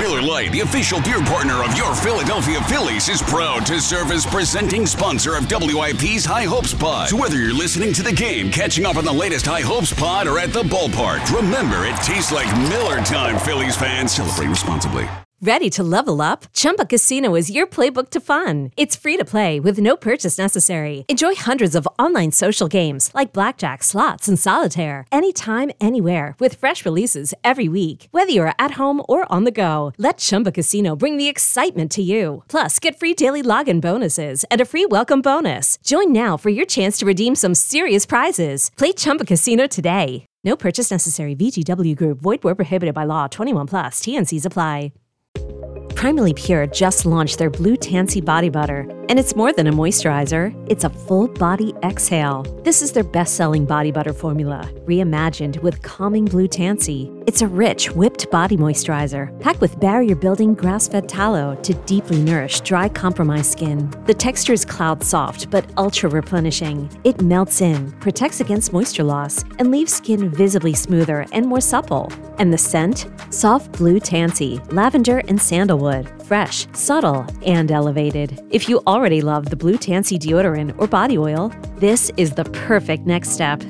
Miller Lite, the official beer partner of your Philadelphia Phillies, is proud to serve as presenting sponsor of WIP's High Hopes Pod. So whether you're listening to the game, catching up on the latest High Hopes Pod, or at the ballpark, remember it tastes like Miller time, Phillies fans. Celebrate responsibly. Ready to level up? Chumba Casino is your playbook to fun. It's free to play with no purchase necessary. Enjoy hundreds of online social games like blackjack, slots, and solitaire anytime, anywhere with fresh releases every week. Whether you're at home or on the go, let Chumba Casino bring the excitement to you. Plus, get free daily login bonuses and a free welcome bonus. Join now for your chance to redeem some serious prizes. Play Chumba Casino today. No purchase necessary. VGW Group. Void where prohibited by law. 21 plus. TNCs apply. Primally Pure just launched their Blue Tansy Body Butter, and it's more than a moisturizer. It's a full-body exhale. This is their best-selling body butter formula, reimagined with calming Blue Tansy. It's a rich, whipped body moisturizer, packed with barrier-building grass-fed tallow to deeply nourish dry, compromised skin. The texture is cloud-soft, but ultra-replenishing. It melts in, protects against moisture loss, and leaves skin visibly smoother and more supple. And the scent? Soft Blue Tansy, lavender and sandalwood. Fresh, subtle, and elevated. If you already love the Blue Tansy deodorant or body oil, this is the perfect next step.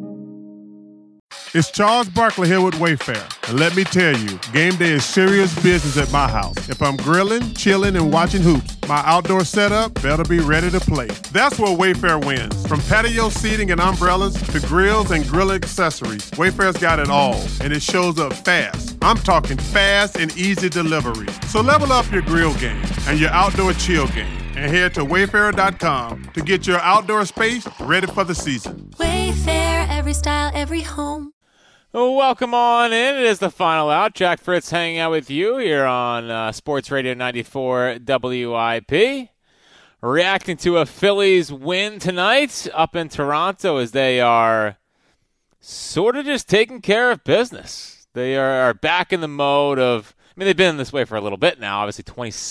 It's Charles Barkley here with Wayfair. And let me tell you, game day is serious business at my house. If I'm grilling, chilling, and watching hoops, my outdoor setup better be ready to play. That's where Wayfair wins. From patio seating and umbrellas to grills and grill accessories, Wayfair's got it all, and it shows up fast. I'm talking fast and easy delivery. So level up your grill game and your outdoor chill game, and head to Wayfair.com to get your outdoor space ready for the season. Wayfair, every style, every home. Welcome on in. It is the final out. Jack Fritz hanging out with you here on Sports Radio 94 WIP. Reacting to a Phillies win tonight up in Toronto as they are sort of just taking care of business. They are back in the mode of, I mean, they've been this way for a little bit now, obviously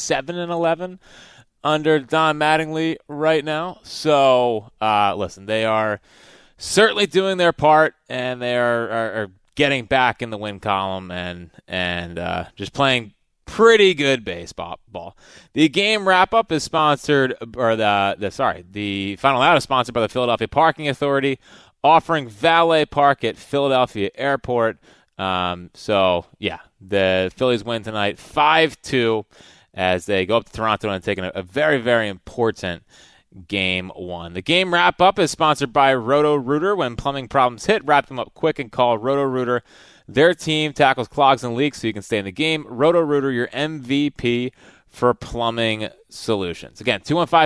27-11 under Don Mattingly right now. So, listen, they are certainly doing their part, and they are getting back in the win column and just playing pretty good baseball. The game wrap-up is sponsored, or the final out is sponsored by the Philadelphia Parking Authority, offering valet park at Philadelphia Airport. So, yeah, the Phillies win tonight 5-2 as they go up to Toronto and take a very, very important Game 1. The game wrap-up is sponsored by Roto-Rooter. When plumbing problems hit, wrap them up quick and call Roto-Rooter. Their team tackles clogs and leaks so you can stay in the game. Roto-Rooter, your MVP for plumbing solutions. Again,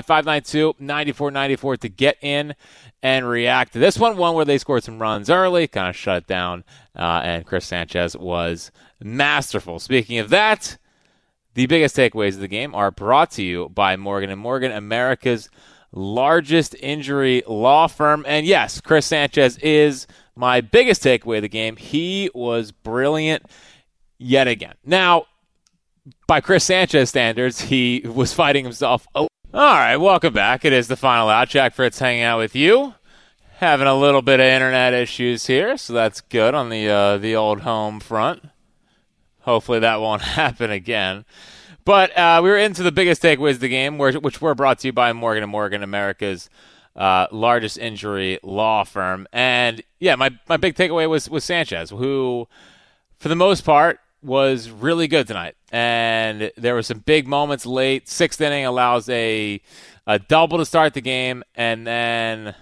215-592-9494 to get in and react to this one where they scored some runs early, kind of shut it down, and Chris Sanchez was masterful. Speaking of that, the biggest takeaways of the game are brought to you by Morgan & Morgan, America's largest injury law firm. And yes, Chris Sanchez is my biggest takeaway of the game. He was brilliant yet again. Now, by Chris Sanchez standards, he was fighting himself. All right, welcome back. It is the final out. Jack Fritz hanging out with you. Having a little bit of internet issues here, so that's good on the old home front. Hopefully that won't happen again. But we were into the biggest takeaways of the game, which were brought to you by Morgan & Morgan, America's largest injury law firm. And, yeah, my big takeaway was Sanchez, who, for the most part, was really good tonight. And there were some big moments late. Sixth inning allows a double to start the game, and then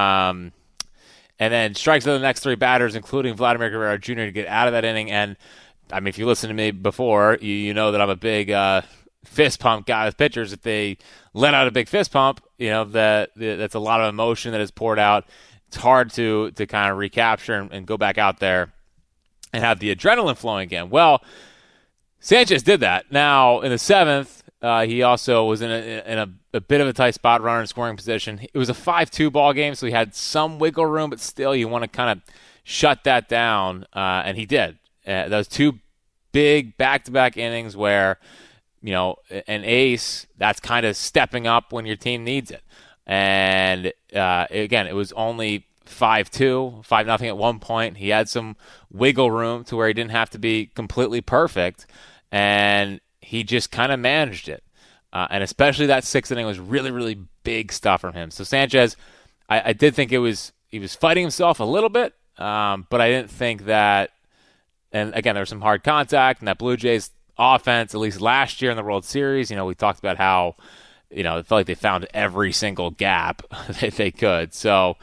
strikes out the next three batters, including Vladimir Guerrero Jr., to get out of that inning. And I mean, if you listen to me before, you know that I'm a big fist pump guy with pitchers. If they let out a big fist pump, you know that's a lot of emotion that is poured out. It's hard to kind of recapture and go back out there and have the adrenaline flowing again. Well, Sanchez did that. Now, in the seventh, he also was in a bit of a tight spot, runner in scoring position. It was a 5-2 ball game, so he had some wiggle room, but still you want to kind of shut that down, and he did. Those two big back-to-back innings where, you know, an ace, that's kind of stepping up when your team needs it. And, again, it was only 5-2, 5-0 at one point. He had some wiggle room to where he didn't have to be completely perfect. and he just kind of managed it. And especially that sixth inning was really, really big stuff from him. So Sanchez, I did think he was fighting himself a little bit, but I didn't think that. And again, there was some hard contact, and that Blue Jays offense, at least last year in the World Series, we talked about how, it felt like they found every single gap that they could. So,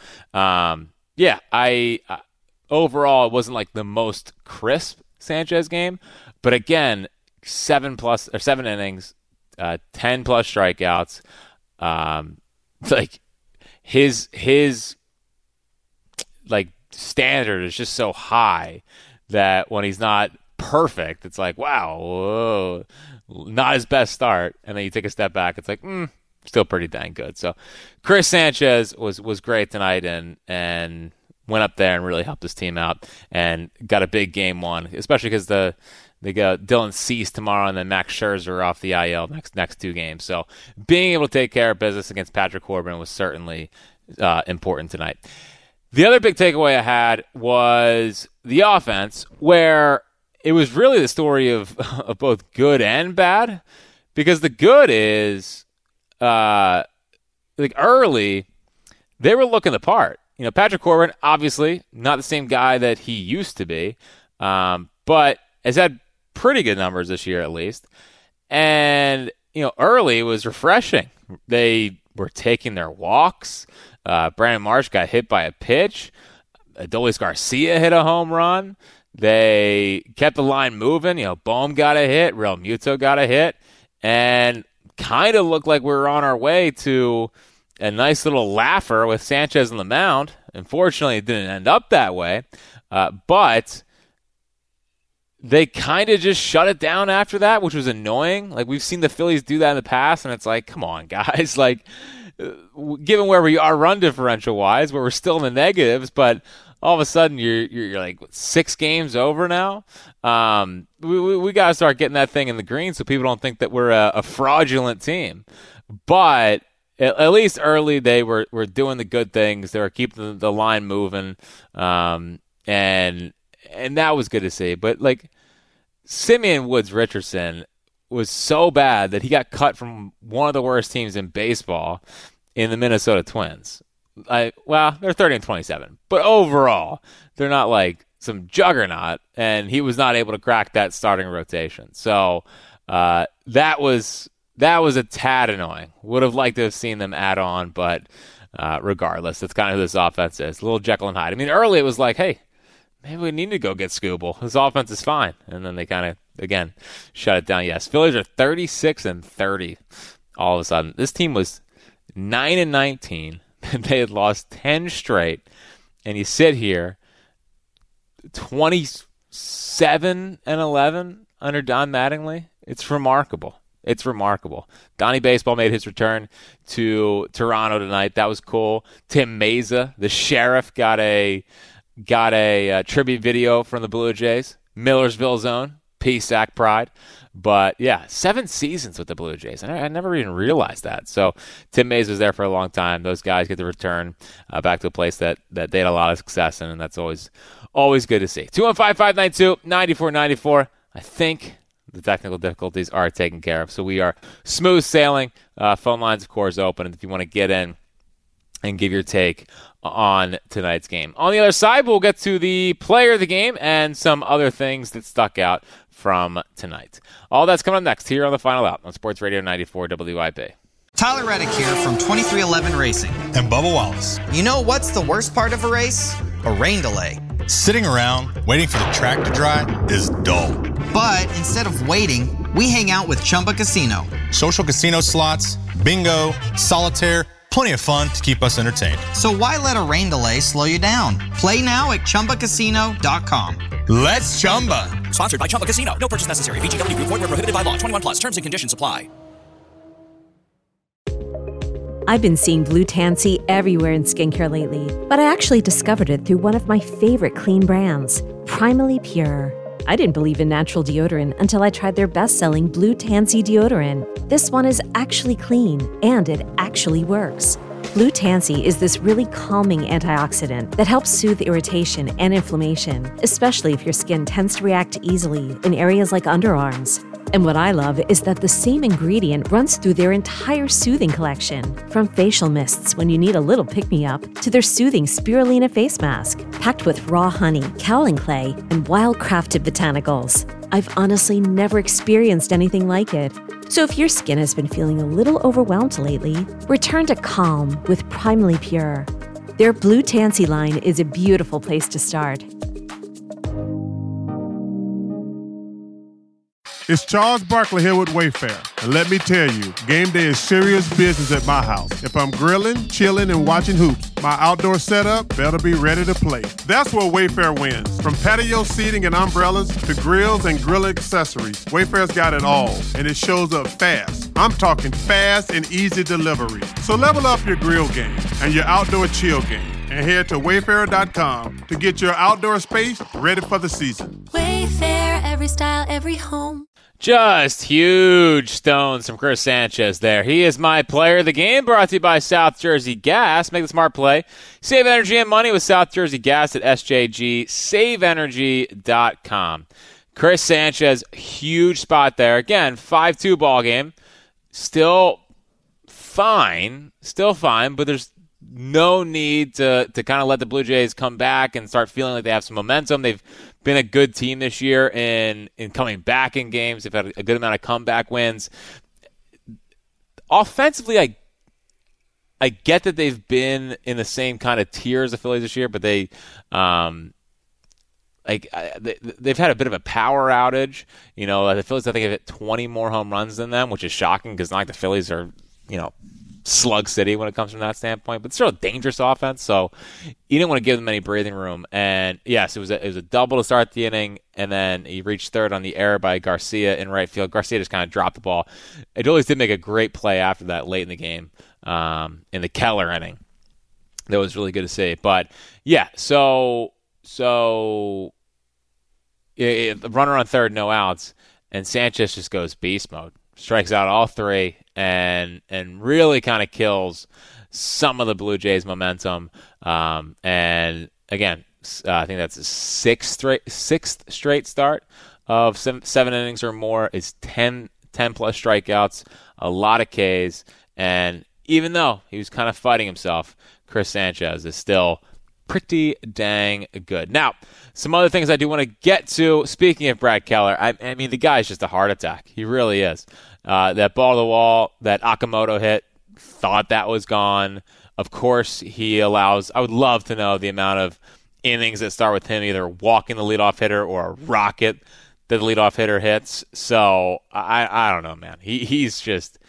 overall, it wasn't like the most crisp Sanchez game, but again, 7 innings, 10 plus strikeouts. Like his like standard is just so high that when he's not perfect, it's like, wow, whoa, not his best start. And then you take a step back, it's like, still pretty dang good. So Chris Sanchez was great tonight and went up there and really helped his team out and got a big game one, especially because they got Dylan Cease tomorrow and then Max Scherzer off the IL next two games. So being able to take care of business against Patrick Corbin was certainly important tonight. The other big takeaway I had was the offense, where it was really the story of both good and bad, because the good is early they were looking the part. Patrick Corbin, obviously not the same guy that he used to be, but has had pretty good numbers this year at least. And, early was refreshing. They were taking their walks. Brandon Marsh got hit by a pitch. Adolis Garcia hit a home run. They kept the line moving. Bohm got a hit. Real Muto got a hit. And kind of looked like we were on our way to a nice little laugher with Sanchez on the mound. Unfortunately, it didn't end up that way. But they kind of just shut it down after that, which was annoying. Like, we've seen the Phillies do that in the past, and it's like, come on, guys. Like, given where we are run differential-wise, where we're still in the negatives, but all of a sudden you're like 6 games over now. We got to start getting that thing in the green so people don't think that we're a fraudulent team. But at least early they were doing the good things. They were keeping the line moving, and that was good to see. But like Simeon Woods Richardson was so bad that he got cut from one of the worst teams in baseball in the Minnesota Twins. They're 30-27, but overall they're not like some juggernaut, and he was not able to crack that starting rotation. So that was a tad annoying. Would have liked to have seen them add on, but regardless, that's kind of who this offense is. A little Jekyll and Hyde. I mean, early it was like, hey, maybe we need to go get Skubal. This offense is fine. And then they kind of, again, shut it down. Yes, Phillies are 36-30 all of a sudden. This team was 9-19. They had lost 10 straight. And you sit here 27-11 under Don Mattingly. It's remarkable. It's remarkable. Donnie Baseball made his return to Toronto tonight. That was cool. Tim Meza, the sheriff, got a tribute video from the Blue Jays. Millersville zone. PSAC pride. But, yeah, 7 seasons with the Blue Jays. I never even realized that. So Tim Mays was there for a long time. Those guys get to return back to a place that they had a lot of success in, and that's always good to see. 215-592-9494. I think the technical difficulties are taken care of. So we are smooth sailing. Phone lines, of course, open. And if you want to get in and give your take on tonight's game. On the other side, we'll get to the player of the game and some other things that stuck out from tonight. All that's coming up next here on The Final Out on Sports Radio 94 WIP. Tyler Reddick here from 2311 Racing. And Bubba Wallace. You know what's the worst part of a race? A rain delay. Sitting around waiting for the track to dry is dull. But instead of waiting, we hang out with Chumba Casino. Social casino slots, bingo, solitaire, plenty of fun to keep us entertained. So why let a rain delay slow you down? Play now at ChumbaCasino.com. Let's Chumba. Sponsored by Chumba Casino. No purchase necessary. VGW Group. Void where prohibited by law. 21 plus. Terms and conditions apply. I've been seeing Blue Tansy everywhere in skincare lately, but I actually discovered it through one of my favorite clean brands, Primally Pure. I didn't believe in natural deodorant until I tried their best-selling Blue Tansy deodorant. This one is actually clean, and it actually works. Blue Tansy is this really calming antioxidant that helps soothe irritation and inflammation, especially if your skin tends to react easily in areas like underarms. And what I love is that the same ingredient runs through their entire soothing collection. From facial mists when you need a little pick-me-up, to their soothing spirulina face mask, packed with raw honey, kaolin clay, and wild-crafted botanicals. I've honestly never experienced anything like it. So if your skin has been feeling a little overwhelmed lately, return to Calm with Primally Pure. Their Blue Tansy line is a beautiful place to start. It's Charles Barkley here with Wayfair. And let me tell you, game day is serious business at my house. If I'm grilling, chilling, and watching hoops, my outdoor setup better be ready to play. That's where Wayfair wins. From patio seating and umbrellas to grills and grill accessories, Wayfair's got it all, and it shows up fast. I'm talking fast and easy delivery. So level up your grill game and your outdoor chill game, and head to Wayfair.com to get your outdoor space ready for the season. Wayfair, every style, every home. Just huge stones from Chris Sanchez there. He is my player of the game, brought to you by South Jersey Gas. Make the smart play. Save energy and money with South Jersey Gas at sjgsaveenergy.com. Chris Sanchez, huge spot there. Again, 5-2 ball game. Still fine, but there's no need to kind of let the Blue Jays come back and start feeling like they have some momentum. They've been a good team this year in coming back in games. They've had a good amount of comeback wins. Offensively, I get that they've been in the same kind of tier as the Phillies this year, but they've had a bit of a power outage. You know, the Phillies, I think, have hit 20 more home runs than them, which is shocking because not like the Phillies are, slug city when it comes from that standpoint, but still a dangerous offense. So you didn't want to give them any breathing room. And yes, it was a double to start the inning, and then he reached third on the error by Garcia in right field. Garcia just kind of dropped the ball. Adolis did make a great play after that late in the game, in the Keller inning. That was really good to see. But yeah, so the runner on third, no outs, and Sanchez just goes beast mode. Strikes out all three and really kind of kills some of the Blue Jays' momentum. And again, I think that's a sixth straight start of seven innings or more. Is 10 plus strikeouts, a lot of Ks, and even though he was kind of fighting himself, Chris Sanchez is still pretty dang good. Now, some other things I do want to get to. Speaking of Brad Keller, I mean, the guy's just a heart attack. He really is. That ball to the wall, that Okamoto hit, thought that was gone. Of course, he allows, I would love to know the amount of innings that start with him either walking the leadoff hitter or a rocket that the leadoff hitter hits. So, I don't know, man. He's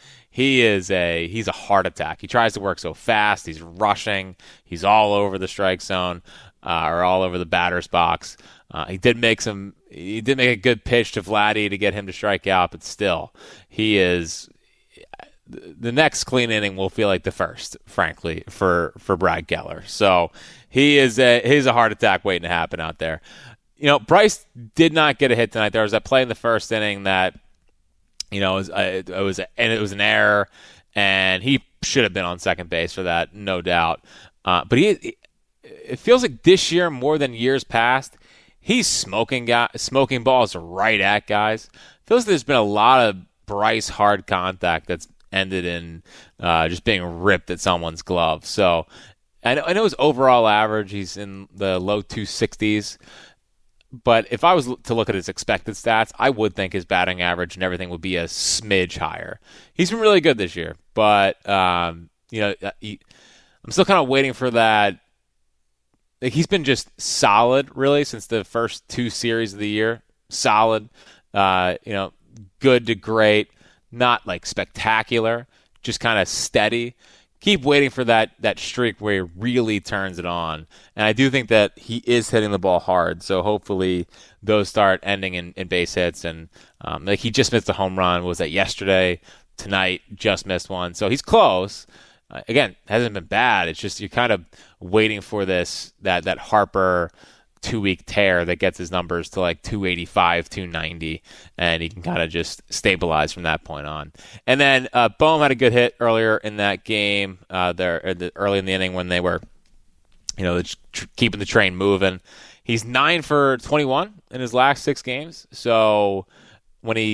a heart attack. He tries to work so fast. He's rushing. He's all over the strike zone, or all over the batter's box. He did make a good pitch to Vladdy to get him to strike out, but still, he is. The next clean inning will feel like the first, frankly, for Brad Keller. So he's a heart attack waiting to happen out there. Bryce did not get a hit tonight. There was that play in the first inning that, it was an error, and he should have been on second base for that, no doubt. But it feels like this year more than years past, he's smoking balls right at guys. Feels like there's been a lot of Bryce hard contact that's ended in just being ripped at someone's glove. So I know his overall average, he's in the low 260s. But if I was to look at his expected stats, I would think his batting average and everything would be a smidge higher. He's been really good this year, but I'm still kind of waiting for that. Like, he's been just solid, really, since the first two series of the year. Solid, good to great, not like spectacular, just kind of steady. Keep waiting for that streak where he really turns it on. And I do think that he is hitting the ball hard, so hopefully those start ending in base hits. And he just missed a home run. Was that yesterday? Tonight, just missed one. So he's close. Again, hasn't been bad. It's just you're kind of waiting for that Harper 2-week tear that gets his numbers to like 285, 290, and he can kind of just stabilize from that point on. And then Bohm had a good hit earlier in that game, early in the inning when they were, keeping the train moving. He's 9 for 21 in his last 6 games. So when he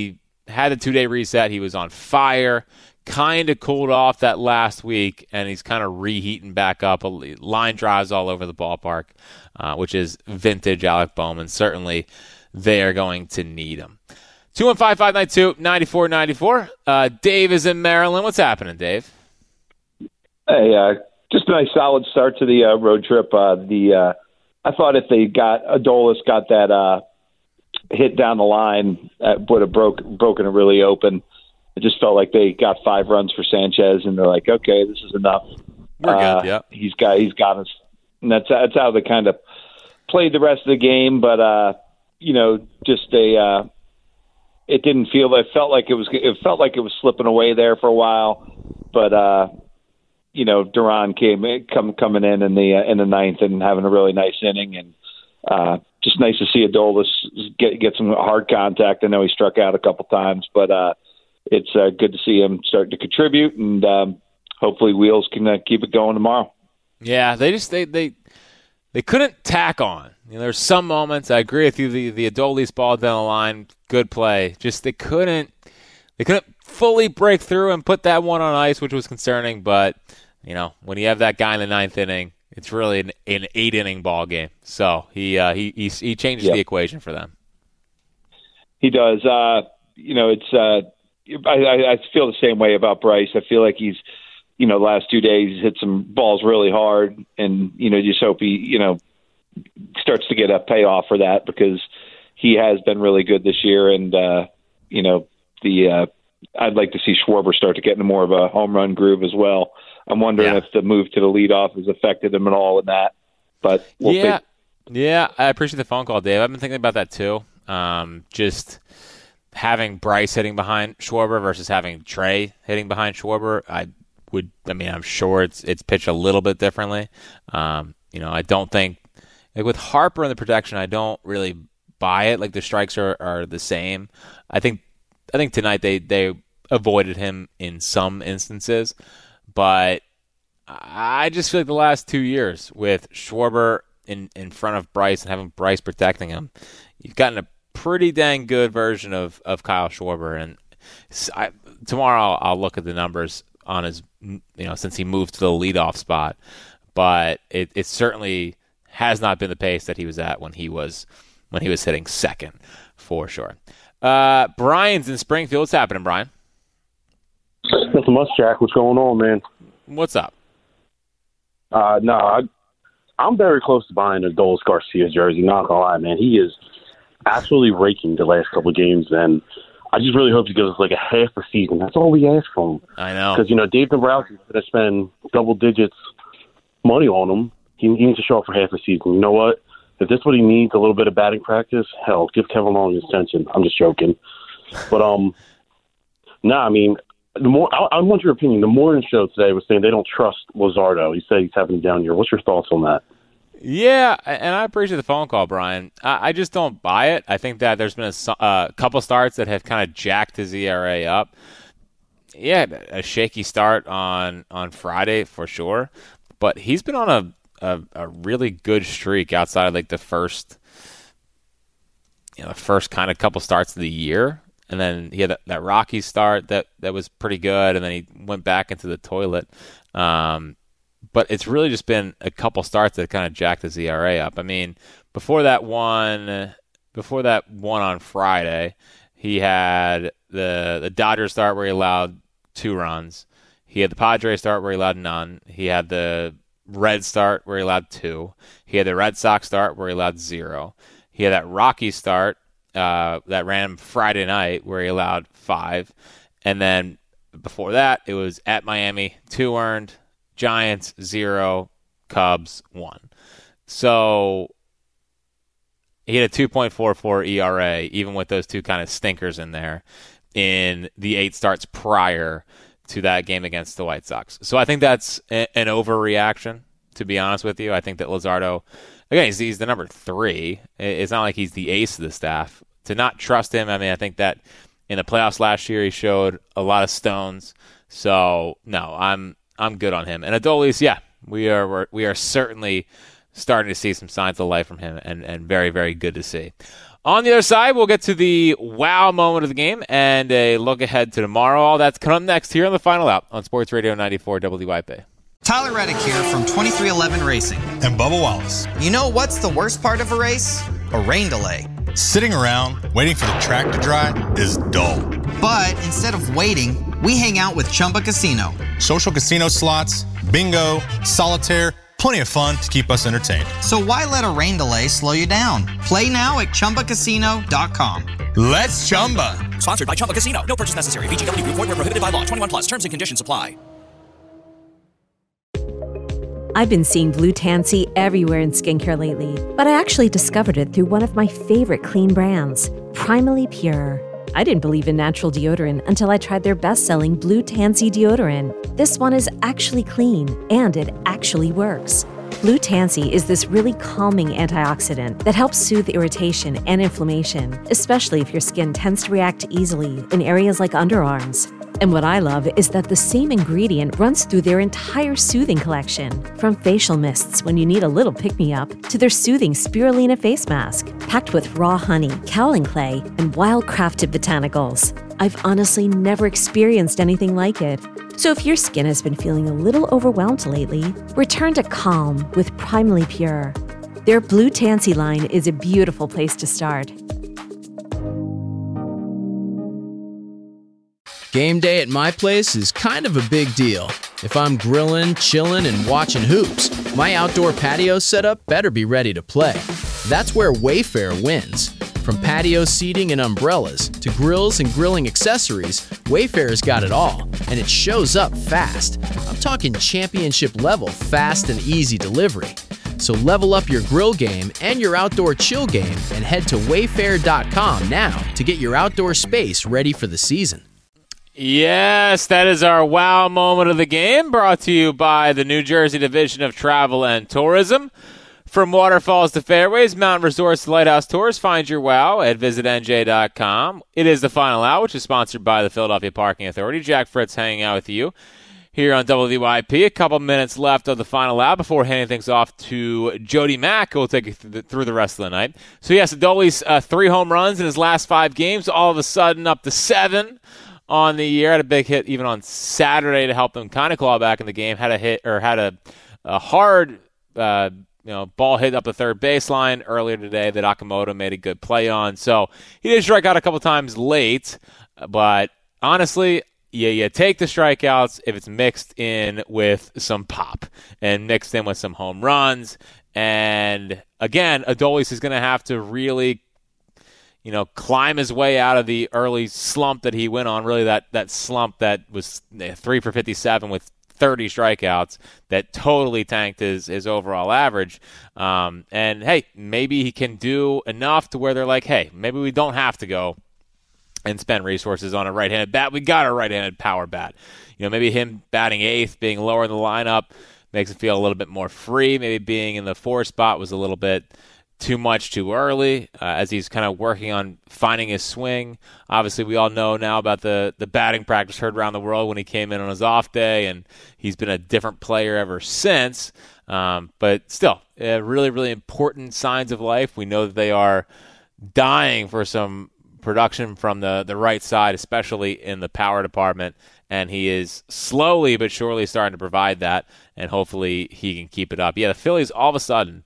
had the 2-day reset. He was on fire, kind of cooled off that last week, and he's kind of reheating back up. Line drives all over the ballpark, which is vintage Alec Bowman. Certainly they are going to need him. 215-592-9494. Dave is in Maryland. What's happening, Dave? Hey, just a nice solid start to the road trip. I thought if they Adolis got that hit down the line, would have broken it really open. It just felt like they got 5 runs for Sanchez, and they're like, okay, this is enough. We're good. Yeah, he's got us, and that's how they kind of played the rest of the game. But it didn't feel. It felt like it was slipping away there for a while. But Duran coming in the ninth and having a really nice inning, and just nice to see Adolis get some hard contact. I know he struck out a couple times, but it's good to see him start to contribute, and hopefully Wheels can keep it going tomorrow. Yeah, they couldn't tack on. There's some moments. I agree with you. The Adolis ball down the line, good play. Just they couldn't fully break through and put that one on ice, which was concerning. But when you have that guy in the 9th inning, it's really an 8-inning ball game. So he changes the equation for them. He does. It's. I feel the same way about Bryce. I feel like he's, the last 2 days he's hit some balls really hard, and just hope he, starts to get a payoff for that, because he has been really good this year. And I'd like to see Schwarber start to get into more of a home run groove as well. I'm wondering if the move to the leadoff has affected him at all in that. But we'll see. Yeah, I appreciate the phone call, Dave. I've been thinking about that too. Just having Bryce hitting behind Schwarber versus having Trey hitting behind Schwarber, I'm sure it's pitched a little bit differently. I don't think, like with Harper in the protection, I don't really buy it. Like the strikes are the same. I think tonight they avoided him in some instances, but I just feel like the last 2 years with Schwarber in front of Bryce and having Bryce protecting him, you've gotten a pretty dang good version of Kyle Schwarber. And tomorrow I'll look at the numbers on his, since he moved to the leadoff spot, but it certainly has not been the pace that he was at when he was hitting second, for sure. Brian's in Springfield. What's happening, Brian? Nothing much, Jack. What's going on, man? What's up? I'm very close to buying a Adolis Garcia jersey. Not gonna lie, man. He is absolutely raking the last couple of games, and I just really hope he gives us like a half a season. That's all we ask from him. I know. Because, Dave Dombrowski's going to spend double digits money on him. He needs to show up for half a season. You know what? If this is what he needs, a little bit of batting practice, hell, give Kevin Long an extension. I'm just joking. But, I want your opinion. The morning show today was saying they don't trust Luzardo. He said he's having a down year. What's your thoughts on that? Yeah, and I appreciate the phone call, Brian. I just don't buy it. I think that there's been a couple starts that have kind of jacked his ERA up. Yeah, a shaky start on Friday for sure, but he's been on a really good streak outside of like the first kind of couple starts of the year. And then he had that Rocky start that was pretty good, and then he went back into the toilet. But it's really just been a couple starts that kind of jacked his ERA up. I mean, before that one on Friday, he had the Dodgers start where he allowed 2 runs. He had the Padres start where he allowed none. He had the Reds start where he allowed 2. He had the Red Sox start where he allowed 0. He had that Rocky start that ran Friday night where he allowed 5. And then before that, it was at Miami, 2 earned, Giants 0, Cubs 1. So he had a 2.44 ERA, even with those 2 kind of stinkers in there, in the 8 starts prior to that game against the White Sox. So I think that's an overreaction, to be honest with you. I think that Luzardo, again, he's the number 3. It's not like he's the ace of the staff. To not trust him, I think that in the playoffs last year he showed a lot of stones. So no, I'm good on him. And Adolis, yeah, we are certainly starting to see some signs of life from him, and very, very good to see. On the other side, we'll get to the wow moment of the game and a look ahead to tomorrow. All that's coming up next here on the Final Out on Sports Radio 94 WIP. Tyler Reddick here from 2311 Racing. And Bubba Wallace. You know what's the worst part of a race? A rain delay. Sitting around waiting for the track to dry is dull. But instead of waiting, we hang out with Chumba Casino. Social casino slots, bingo, solitaire, plenty of fun to keep us entertained. So why let a rain delay slow you down? Play now at ChumbaCasino.com. Let's Chumba. Sponsored by Chumba Casino. No purchase necessary. VGW Group. Void where prohibited by law. 21 plus. Terms and conditions apply. I've been seeing blue tansy everywhere in skincare lately, but I actually discovered it through one of my favorite clean brands, Primally Pure. I didn't believe in natural deodorant until I tried their best-selling Blue Tansy deodorant. This one is actually clean, and it actually works. Blue Tansy is this really calming antioxidant that helps soothe irritation and inflammation, especially if your skin tends to react easily in areas like underarms. And what I love is that the same ingredient runs through their entire soothing collection, from facial mists when you need a little pick-me-up to their soothing spirulina face mask, packed with raw honey, kaolin clay, and wild-crafted botanicals. I've honestly never experienced anything like it. So if your skin has been feeling a little overwhelmed lately, return to calm with Primally Pure. Their Blue Tansy line is a beautiful place to start. Game day at my place is kind of a big deal. If I'm grilling, chilling, and watching hoops, my outdoor patio setup better be ready to play. That's where Wayfair wins. From patio seating and umbrellas to grills and grilling accessories, Wayfair's got it all, and it shows up fast. I'm talking championship level fast and easy delivery. So level up your grill game and your outdoor chill game and head to wayfair.com now to get your outdoor space ready for the season. Yes, that is our wow moment of the game, brought to you by the New Jersey Division of Travel and Tourism. From waterfalls to fairways, mountain resorts to lighthouse tours, find your wow at visitnj.com. It is the Final Out, which is sponsored by the Philadelphia Parking Authority. Jack Fritz hanging out with you here on WIP. A couple minutes left of the Final Out before handing things off to Jody Mack, who will take you through the rest of the night. So yes, Adolis 3 home runs in his last 5 games, all of a sudden up to 7 on the year. Had a big hit even on Saturday to help them kind of claw back in the game. Had a hard ball hit up the third baseline earlier today that Akamoto made a good play on. So he did strike out a couple times late, but honestly, you take the strikeouts if it's mixed in with some pop and mixed in with some home runs. And again, Adolis is going to have to really climb his way out of the early slump that he went on, really that slump that was 3 for 57 with 30 strikeouts that totally tanked his overall average. And, hey, maybe he can do enough to where they're like, hey, maybe we don't have to go and spend resources on a right-handed bat. We got a right-handed power bat. Maybe him batting 8th, being lower in the lineup, makes him feel a little bit more free. Maybe being in the 4 spot was a little bit too much too early as he's kind of working on finding his swing. Obviously, we all know now about the batting practice heard around the world when he came in on his off day, and he's been a different player ever since. But still, really, really important signs of life. We know that they are dying for some production from the right side, especially in the power department, and he is slowly but surely starting to provide that, and hopefully he can keep it up. Yeah, the Phillies all of a sudden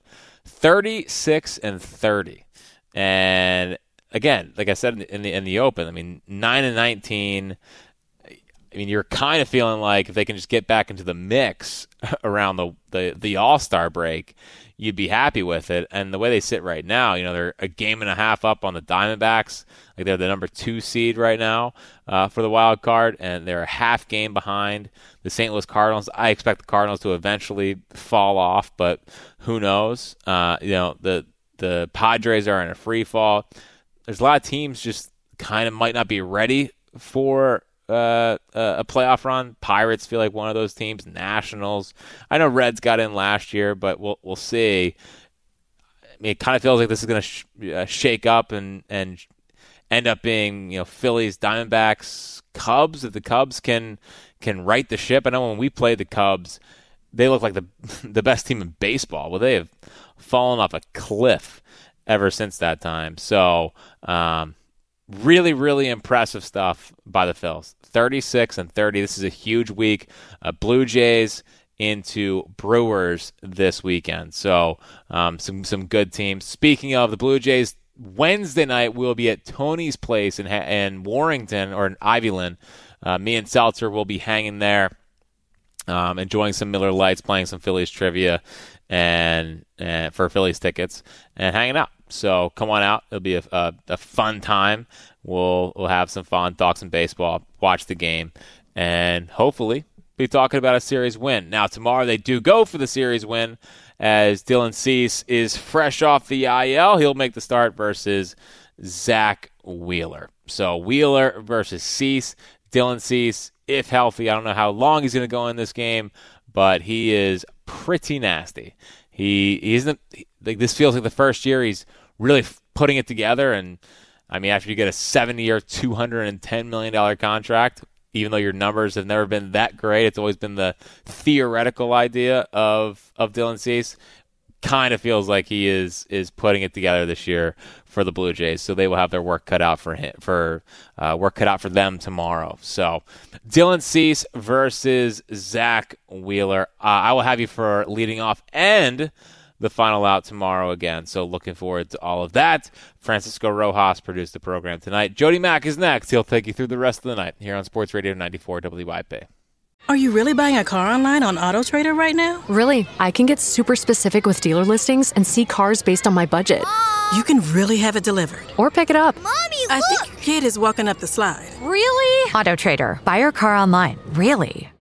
36-30, and again, like I said in the open, 9-19. You're kind of feeling like if they can just get back into the mix around the All-Star break, you'd be happy with it. And the way they sit right now, they're a game and a half up on the Diamondbacks. Like they're the number 2 seed right now for the wild card, and they're a half game behind the St. Louis Cardinals. I expect the Cardinals to eventually fall off, but who knows? The Padres are in a free fall. There's a lot of teams just kind of might not be ready for a playoff run. Pirates feel like one of those teams. Nationals. I know Reds got in last year, but we'll see. It kind of feels like this is going to shake up and end up being Phillies, Diamondbacks, Cubs. If the Cubs can right the ship. I know when we played the Cubs, they look like the best team in baseball. Well, they have fallen off a cliff. ever since that time. So really, really impressive stuff by the Phils. 36-30. This is a huge week. Blue Jays into Brewers this weekend. So some good teams. Speaking of the Blue Jays, Wednesday night we'll be at Tony's Place in Warrington or in Ivyland. Me and Seltzer will be hanging there, enjoying some Miller Lights, playing some Phillies trivia, and for Phillies tickets, and hanging out. So come on out. It'll be a fun time. We'll have some fun, talk some baseball, watch the game, and hopefully be talking about a series win. Now, tomorrow they do go for the series win as Dylan Cease is fresh off the IL. He'll make the start versus Zach Wheeler. So Wheeler versus Cease. Dylan Cease, if healthy, I don't know how long he's going to go in this game, but he is pretty nasty. He isn't. This feels like the first year he's really putting it together. And I mean, after you get a 7-year, $210 million contract, even though your numbers have never been that great, it's always been the theoretical idea of Dylan Cease. Kind of feels like he is putting it together this year for the Blue Jays, so they will have their work cut out for them tomorrow. So, Dylan Cease versus Zach Wheeler. I will have you for leading off and the final out tomorrow again. So, looking forward to all of that. Francisco Rojas produced the program tonight. Jody Mack is next. He'll take you through the rest of the night here on Sports Radio 94 WIP. Are you really buying a car online on AutoTrader right now? Really, I can get super specific with dealer listings and see cars based on my budget. You can really have it delivered. Or pick it up. Mommy, look! I think your kid is walking up the slide. Really? AutoTrader. Buy your car online. Really?